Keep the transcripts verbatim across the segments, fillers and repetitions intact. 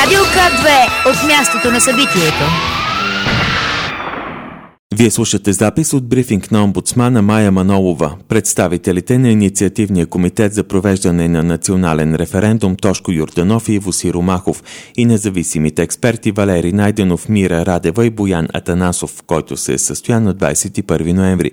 Радио К две от мястото на събитието. Вие слушате запис от брифинг на омбудсмана Мая Манолова. Представителите на Инициативния комитет за провеждане на национален референдум Тошко Йорданов и Иво Сиромахов и независимите експерти Валери Найденов, Мира Радева и Боян Атанасов, който се е състоян на двадесет и първи ноември.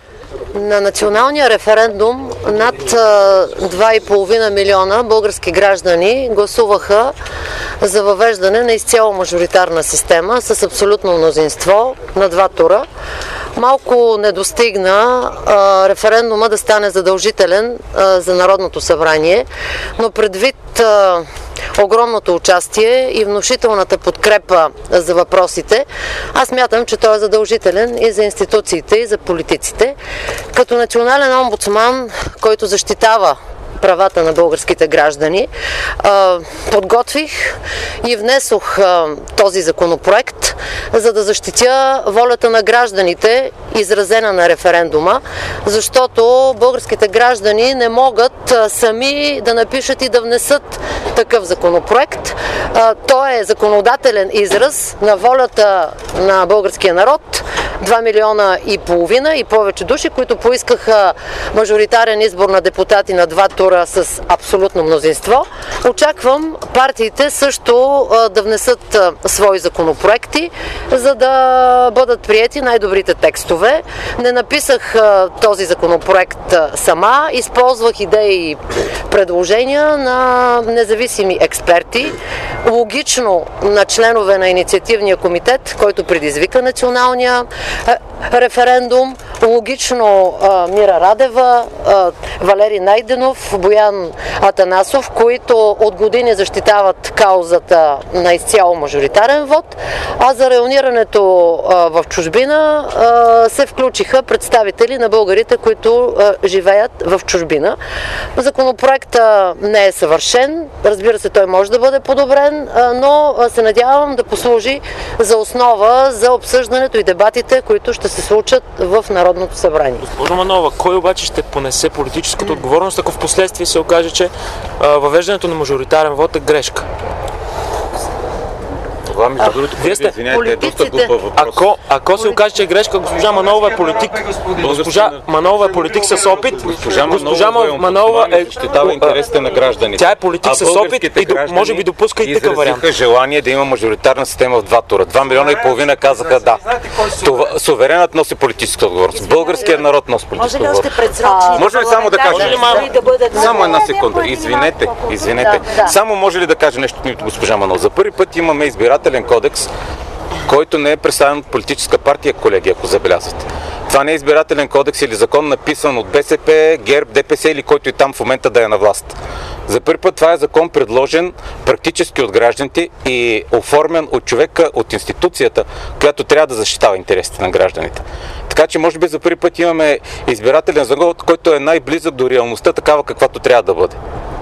На националния референдум над два и половина милиона български граждани гласуваха за въвеждане на изцяло мажоритарна система с абсолютно мнозинство на два тура. Малко не достигна а, референдума да стане задължителен а, за Народното събрание, но предвид а, огромното участие и внушителната подкрепа за въпросите, аз смятам, че той е задължителен и за институциите, и за политиците. Като национален омбудсман, който защитава правата на българските граждани, подготвих и внесох този законопроект, за да защитя волята на гражданите, изразена на референдума, защото българските граждани не могат сами да напишат и да внесат такъв законопроект. Той е законодателен израз на волята на българския народ, два милиона и половина и повече души, които поискаха мажоритарен избор на депутати на два тура с абсолютно мнозинство. Очаквам партиите също а, да внесат а, свои законопроекти, за да бъдат приети най-добрите текстове. Не написах а, този законопроект а, сама, използвах идеи и предложения на независими експерти, логично на членове на Инициативния комитет, който предизвика националния а, референдум, логично а, Мира Радева, а, Валери Найденов, Боян Атанасов, които от години защитават каузата на изцяло мажоритарен вод, а за районирането а, в чужбина а, се включиха представители на българите, които а, живеят в чужбина. Законопроектът не е съвършен, разбира се, той може да бъде подобрен, а, но се надявам да послужи за основа за обсъждането и дебатите, които ще се случат в Народното събрание. Госпожо Манолова, кой обаче ще понесе политическата отговорност, ако в последствие се окаже, че а, въвеждането на мажоритарен вод е грешка? Това, между другото, вие сте извиняйте, е доста глупа въпрос. Ако, ако се окаже, че е грешка, госпожа Манолова е политик. Госпожа Манолова е политик с опит. Госпожа Манолова е защитава интересите на гражданите. Тя е политик с опит и може би допуска и такъв вариант. Изразиха желание да има мажоритарна система в два тура. Два милиона и половина казаха да. Това, суверенът носи политическа отговорност. Българският народ носи политическа отговорност. Може ли само да кажа? Само една секунда. Извинете, извинете. Само може ли да кажа нещо от госпожа Манолова? За първи път имаме избирателен кодекс, който не е представен от политическа партия, колеги, ако забелязвате. Това не е избирателен кодекс или закон, написан от БСП, ГЕРБ, ДПС или който и там в момента да е на власт. За първи път това е закон, предложен практически от гражданите и оформен от човека, от институцията, която трябва да защитава интересите на гражданите. Така че може би за първи път имаме избирателен закон, който е най-близък до реалността, такава каквато трябва да бъде.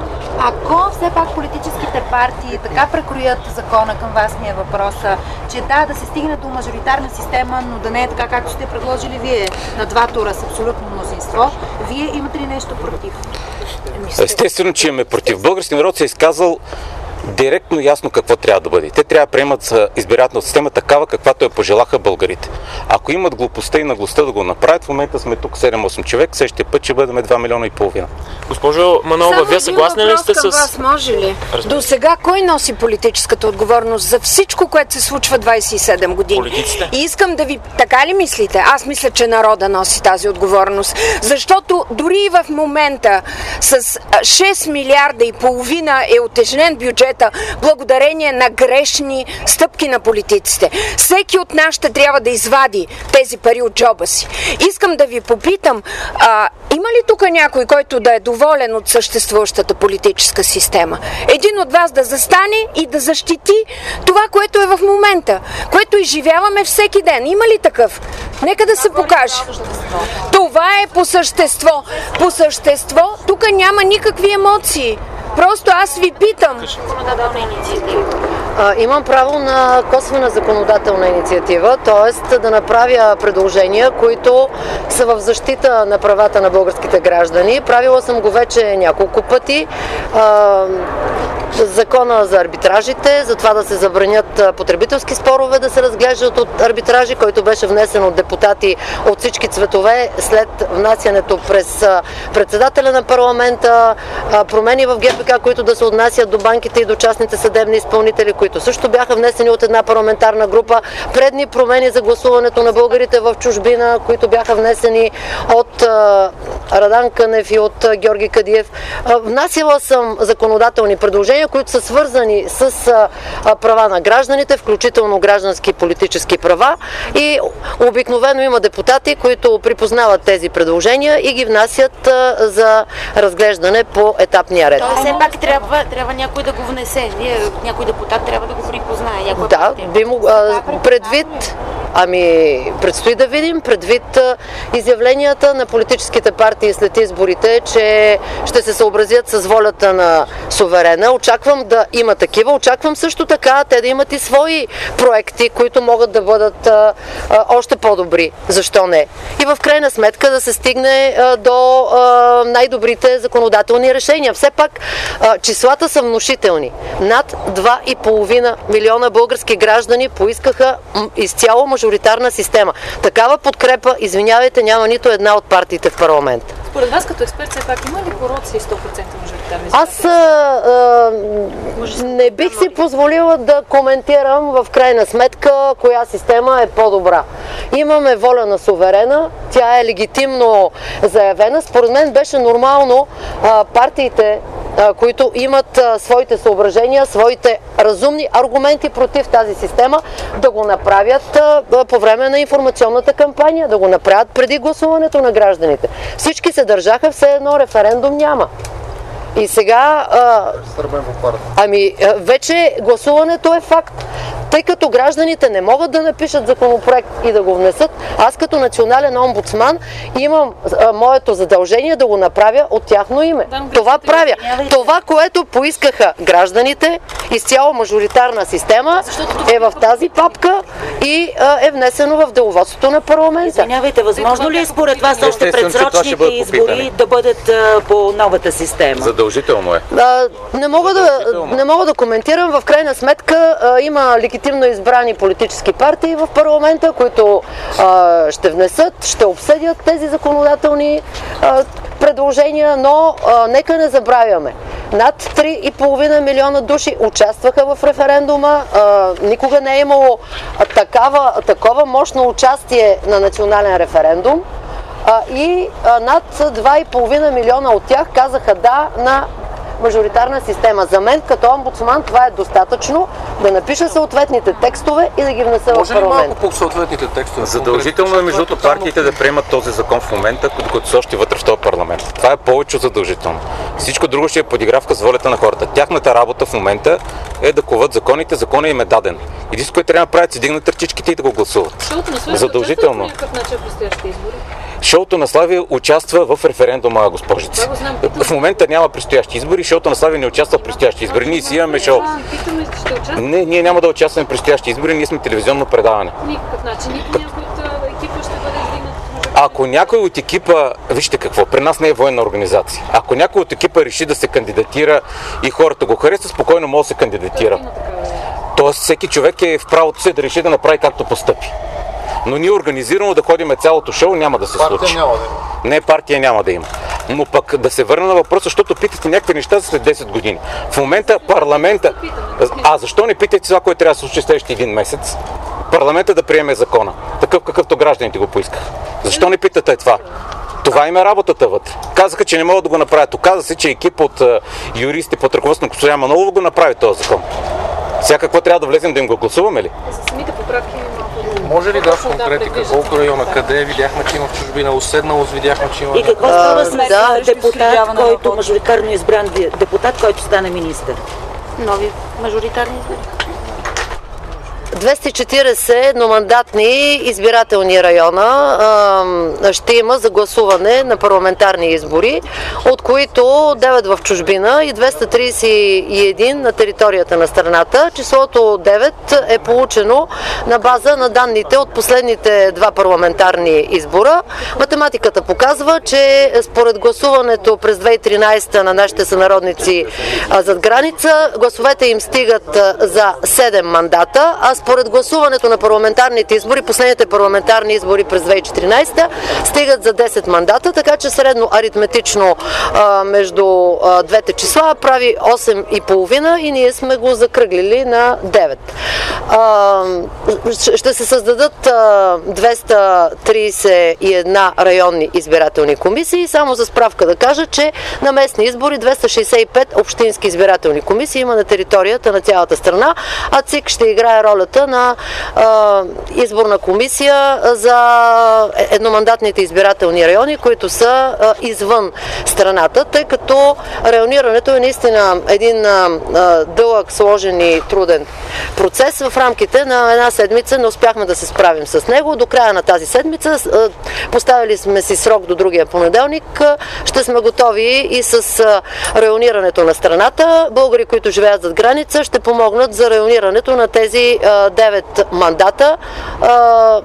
Ако все пак политическите партии така прекроят закона, към вас ми е въпроса, че да, да се стигне до мажоритарна система, но да не е така, както сте предложили вие на два тура с абсолютно мнозинство, вие имате ли нещо против? Естествено, че имаме против. Българският народ се е изказал директно ясно какво трябва да бъде. Те трябва да приемат избирателна система такава, каквато я пожелаха българите. Ако имат глупостта и наглостта да го направят, в момента сме тук седем-осем човек, следващия път ще бъдем два милиона и половина. Госпожо Манолова, вие съгласни ли сте с... Вас, може ли? До сега кой носи политическата отговорност за всичко, което се случва двадесет и седем години? Политиците. И искам да ви... Така ли мислите? Аз мисля, че народа носи тази отговорност. Защото дори и в момента с шест милиарда и половина е утежнен бюджет благодарение на грешни стъпки на политиците. Всеки от нас ще трябва да извади тези пари от джоба си. Искам да ви попитам, а, има ли тук някой, който да е доволен от съществуващата политическа система? Един от вас да застане и да защити това, което е в момента, което изживяваме всеки ден. Има ли такъв? Нека да се покаже. Това е по същество. По същество тук няма никакви емоции. Просто аз ви питам. А, имам право на косвена законодателна инициатива, т.е. да направя предложения, които са в защита на правата на българските граждани. Правила съм го вече няколко пъти. А, закона за арбитражите, за това да се забранят потребителски спорове да се разглеждат от арбитражи, който беше внесен от депутати от всички цветове след внасянето през председателя на парламента, промени в ГПК, които да се отнасят до банките и до частните съдебни изпълнители, които също бяха внесени от една парламентарна група, предни промени за гласуването на българите в чужбина, които бяха внесени от Радан Кънев и от Георги Кадиев. Внасяла съм законодателни предложения, които са свързани с права на гражданите, включително граждански и политически права, и обикновено има депутати, които припознават тези предложения и ги внасят за разглеждане по етапния ред. То все пак трябва, трябва някой да го внесе. Вие, някой депутат трябва да го припознае. Някой да, би му, предвид, ами предстои да видим, предвид изявленията на политическите партии след изборите, че ще се съобразят с волята на суверена. Очаквам да има такива. Очаквам също така те да имат и свои проекти, които могат да бъдат а, а, още по-добри. Защо не? И в крайна сметка да се стигне а, до а, най-добрите законодателни решения. Все пак а, числата са внушителни. Над два и половина милиона български граждани поискаха изцяло мажоритарна система. Такава подкрепа, извинявайте, няма нито една от партиите в парламента. Според вас като експерт, все пак има ли пороци сто процента мажоритарни? Аз а, а, не бих си позволила да коментирам в крайна сметка коя система е по-добра. Имаме воля на суверена, тя е легитимно заявена. Според мен беше нормално а, партиите, а, които имат а, своите съображения, своите разумни аргументи против тази система, да го направят а, по време на информационната кампания, да го направят преди гласуването на гражданите. Всички се държаха, все едно референдум няма. И сега, а, ами, вече гласуването е факт. Тъй като гражданите не могат да напишат законопроект и да го внесат, аз като национален омбудсман имам а, моето задължение да го направя от тяхно име. Да, това правя. Това, което поискаха гражданите, изцяло мажоритарна система, е в тази папка и а, е внесено в деловодството на парламента. Извинявайте, възможно ли е според вас още предсрочните избори да бъдат а, по новата система? Задължително е. А, не, мога да, не мога да коментирам. В крайна сметка а, има легитимно избрани политически партии в парламента, които а, ще внесат, ще обсъдят тези законодателни а, предложения, но а, нека не забравяме. Над три и половина милиона души участваха в референдума. А, никога не е имало а, такава, такова мощно участие на национален референдум. А, и а, над два и половина милиона от тях казаха да на мажоритарна система. За мен като омбудсман това е достатъчно да напиша съответните текстове и да ги внеса в парламент. Може ли малко по съответните текстове? Задължително е между партиите да приемат този закон в момента, докато са още вътре в този парламент. Това е повече задължително. Всичко друго ще е подигравка с волята на хората. Тяхната работа в момента е да коват законите, законът им е даден. Единствено, което трябва да правят, си дигнат ръчичките и да го гласуват. Задължително. Шоуто на Слави участва в референдума, госпожица. В момента няма предстоящи избори, Шоуто на Слави не участва в предстоящи избори. Ние си имаме шоу. Не, ние няма да участваме в предстоящи избори, ние сме телевизионно предаване. Никакъв начин. Никой от екипа ще бъде издигнат. Ако някой от екипа, вижте какво, при нас не е военна организация. Ако някой от екипа реши да се кандидатира и хората го харесат, спокойно може да се кандидатира. Тоест всеки човек е в правото си да реши да направи както постъпи. Но ние организирано да ходим цялото шоу няма да се случи. Партия няма да има. Не, партия няма да има. Но пък да се върна на въпроса, защото питате някакви неща за след десет години. В момента парламента... А защо не питате това, което трябва да се случи следващия един месец? Парламента да приеме закона. Такъв какъвто гражданите го поискаха. Защо не питате това? Това им е работата вътре. Казаха, че не могат да го направят. Оказа се, че екип от uh, юристи под ръководството на госпожа Манолова го направи този закон. Сега какво трябва да влезем да им го гласуваме ли? За самите поправки може ли да в конкретика колко района, къде видяхме, че има в чужбина, уседналост видяхме, че има... И какво става с да, депутат, който мажоритарно избран депутат, който стане министър? Нови мажоритарни избори. двеста и четиридесет едномандатни избирателни района а, ще има за гласуване на парламентарни избори, от които девет в чужбина и двеста тридесет и един на територията на страната. Числото девет е получено на база на данните от последните два парламентарни избора. Математиката показва, че според гласуването през две хиляди и тринадесета на нашите сънародници а, зад граница, гласовете им стигат а, за седем мандата, а според гласуването на парламентарните избори, последните парламентарни избори през две хиляди и четиринадесета, стигат за десет мандата, така че средно аритметично а, между а, двете числа прави осем и половина и ние сме го закръглили на девет. А, ще се създадат а, двеста тридесет и една районни избирателни комисии. Само за справка да кажа, че на местни избори двеста шейсет и пет общински избирателни комисии има на територията на цялата страна, а ЦИК ще играе ролята на а, изборна комисия за едномандатните избирателни райони, които са а, извън страната, тъй като районирането е наистина един а, дълъг, сложен и труден процес. В рамките на една седмица не успяхме да се справим с него. До края на тази седмица а, поставили сме си срок до другия понеделник. А, ще сме готови и с а, районирането на страната. Българи, които живеят зад граница, ще помогнат за районирането на тези а, девет мандата а, а,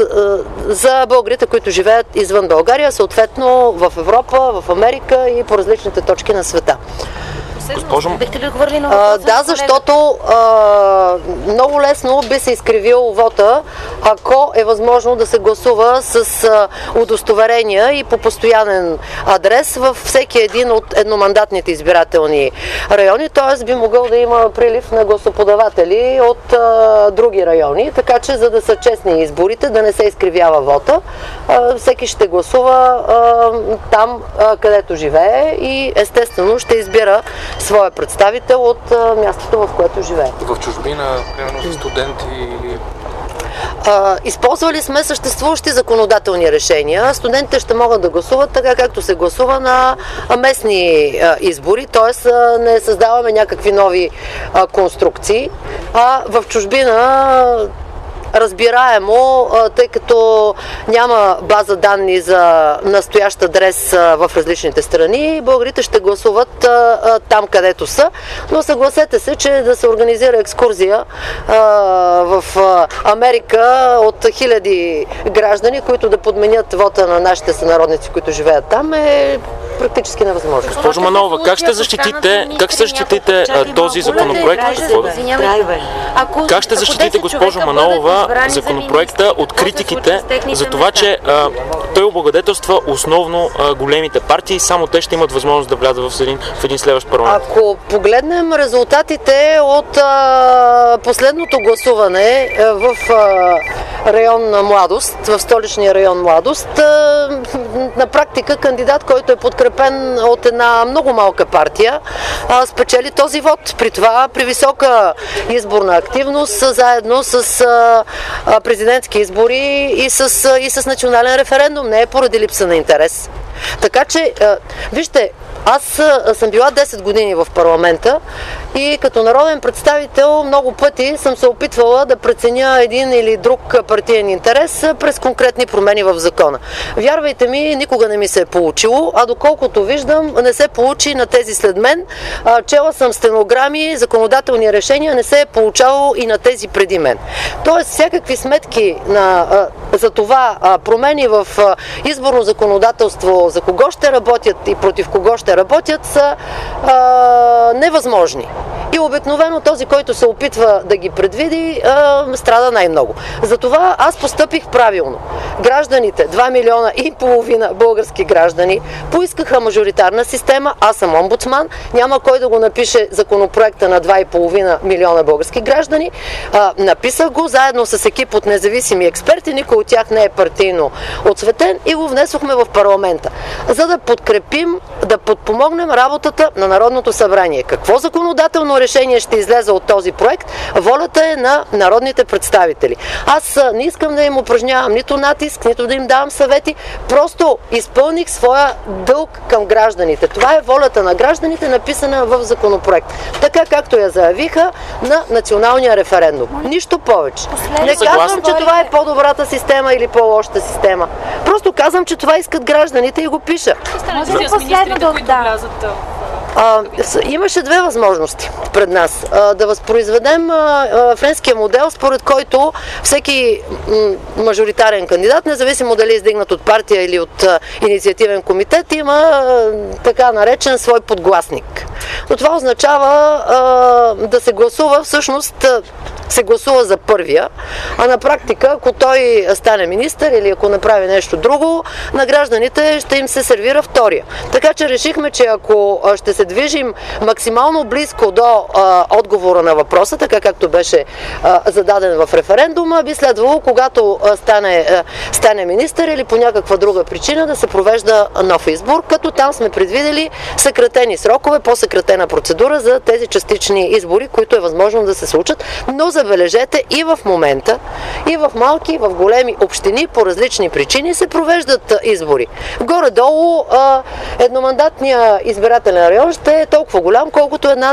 за българите, които живеят извън България, съответно в Европа, в Америка и по различните точки на света. Госпожо, бихте ли отговорили на въпроса? Да, защото а, много лесно би се изкривил вота, ако е възможно да се гласува с а, удостоверения и по постоянен адрес във всеки един от едномандатните избирателни райони, т.е. би могъл да има прилив на гласоподаватели от а, други райони, така че за да са честни изборите, да не се изкривява вота, а, всеки ще гласува а, там, а, където живее и естествено ще избира своя представител от а, мястото, в което живее. В чужбина, примерно за студенти или... А, използвали сме съществуващи законодателни решения. Студентите ще могат да гласуват така, както се гласува на местни а, избори, т.е. не създаваме някакви нови а, конструкции, а в чужбина разбираемо, тъй като няма база данни за настоящ адрес в различните страни, българите ще гласуват там, където са, но съгласете се, че да се организира екскурзия в Америка от хиляди граждани, които да подменят вота на нашите сънародници, които живеят там, е практически невъзможно. Госпожо Манолова, как ще защитите, как ще защитите този законопроект? Как ще защитите, госпожо Манолова, законопроекта от критиките за това, че а, той облагодетелства основно а, големите партии и само те ще имат възможност да влязат в един, в един следващ парламент? Ако погледнем резултатите от а, последното гласуване а, в а, район на Младост, в столичния район Младост, а, на практика кандидат, който е подкрепен от една много малка партия, а, спечели този вод. При това при висока изборна активност, заедно с а, президентски избори и с, и с национален референдум. Не е поради липса на интерес. Така че, вижте, аз съм била десет години в парламента и като народен представител много пъти съм се опитвала да преценя един или друг партиен интерес през конкретни промени в закона. Вярвайте ми, никога не ми се е получило, а доколкото виждам, не се получи на тези след мен. Чела съм стенограми, законодателни решения, не се е получавало и на тези преди мен. Тоест, всякакви сметки на, за това промени в изборно законодателство, за кого ще работят и против кого ще работят, са а, невъзможни. И обикновено този, който се опитва да ги предвиди, а, страда най-много. Затова аз постъпих правилно. Гражданите, два милиона и половина български граждани, поискаха мажоритарна система, аз съм омбудсман, няма кой да го напише законопроекта на два и половина милиона български граждани. А, написах го заедно с екип от независими експерти, никой от тях не е партийно отцветен и го внесохме в парламента, за да подкрепим, да подпомогнем работата на Народното събрание. Какво законодателно решение решение ще излезе от този проект, волята е на народните представители. Аз не искам да им упражнявам нито натиск, нито да им давам съвети, просто изпълних своя дълг към гражданите. Това е волята на гражданите, написана в законопроект. Така както я заявиха на националния референдум. Нищо повече. Не казвам, че това е по-добрата система или по-лошата система. Просто казвам, че това искат гражданите и го пиша. Може ли с министрите, които влязат? А, имаше две възможности пред нас. А, да възпроизведем а, а, френския модел, според който всеки м, мажоритарен кандидат, независимо дали е издигнат от партия или от а, инициативен комитет, има а, така наречен свой подгласник. Но това означава а, да се гласува, всъщност се гласува за първия, а на практика, ако той стане министър или ако направи нещо друго, на гражданите ще им се сервира втория. Така че решихме, че ако ще се движим максимално близко до а, отговора на въпроса, така както беше а, зададен в референдума, би следвало, когато а, стане, а, стане министър или по някаква друга причина, да се провежда нов избор, като там сме предвидели съкратени срокове, по-съкратена процедура за тези частични избори, които е възможно да се случат, но забележете, и в момента, и в малки, и в големи общини по различни причини се провеждат избори. Горе-долу а, едномандатния избирателен район ще е толкова голям, колкото една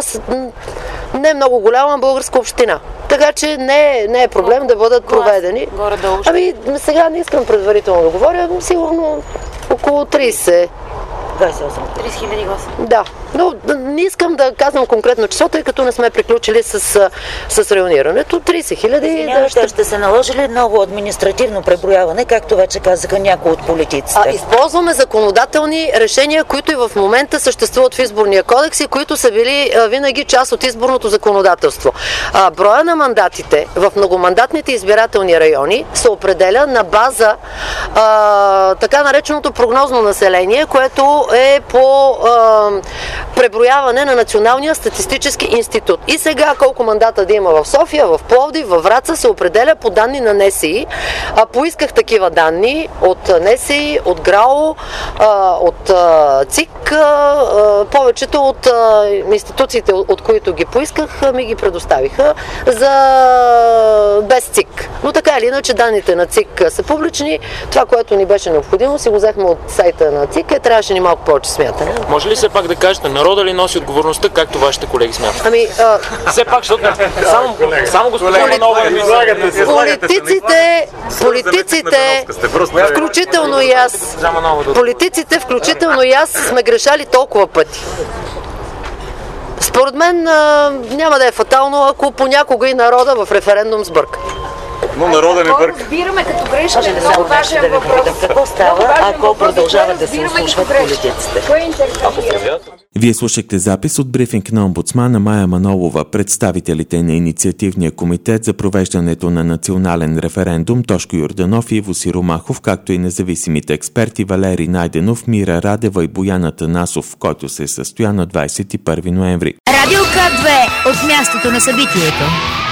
не много голяма българска община. Така че не, не е проблем да бъдат проведени. Ами сега не искам предварително да говоря, сигурно около трийсет. двайсет и осем. трийсет хиляди гласа. Да, но не искам да казвам конкретно число, тъй като не сме приключили с, с районирането. трийсет хиляди. Да, ще... ще се наложи ли много административно преброяване, както вече казаха някои от политиците? А, използваме законодателни решения, които и в момента съществуват в изборния кодекс и които са били а, винаги част от изборното законодателство. А, броя на мандатите в многомандатните избирателни райони се определя на база а, така нареченото прогнозно население, което е по а, преброяване на Националния статистически институт. И сега колко мандата да има в София, в Пловдив, във Враца се определя по данни на НСИ. А, поисках такива данни от НСИ, от ГРАО, а, от а, ЦИК. А, повечето от а, институциите, от които ги поисках, ми ги предоставиха за без ЦИК. Но така или иначе данните на ЦИК са публични. Това, което ни беше необходимо, си го взехме от сайта на ЦИК, е, трябваше ни малко повече смятане. Може ли все пак да кажете, народа ли носи отговорността, както вашите колеги смятат? Ами, а... все пак, защото само, само господин Манова е политиците, политиците, включително и аз, политиците, включително и аз, сме грешали толкова пъти. Според мен а, няма да е фатално, ако понякога и народа в референдум сбърка. Но народа не бърка. Разбираме като грешка, е много важен да въпрос. Какво става, ако продължават да се ослушват политиците? Вие слушахте запис от брифинг на омбудсмана Мая Манолова. Представителите на инициативния комитет за провеждането на национален референдум Тошко Йорданов и Иво Сиромахов, както и независимите експерти Валери Найденов, Мира Радева и Боян Атанасов, който се състоя на двайсет и първи ноември. Радио К две от мястото на събитието.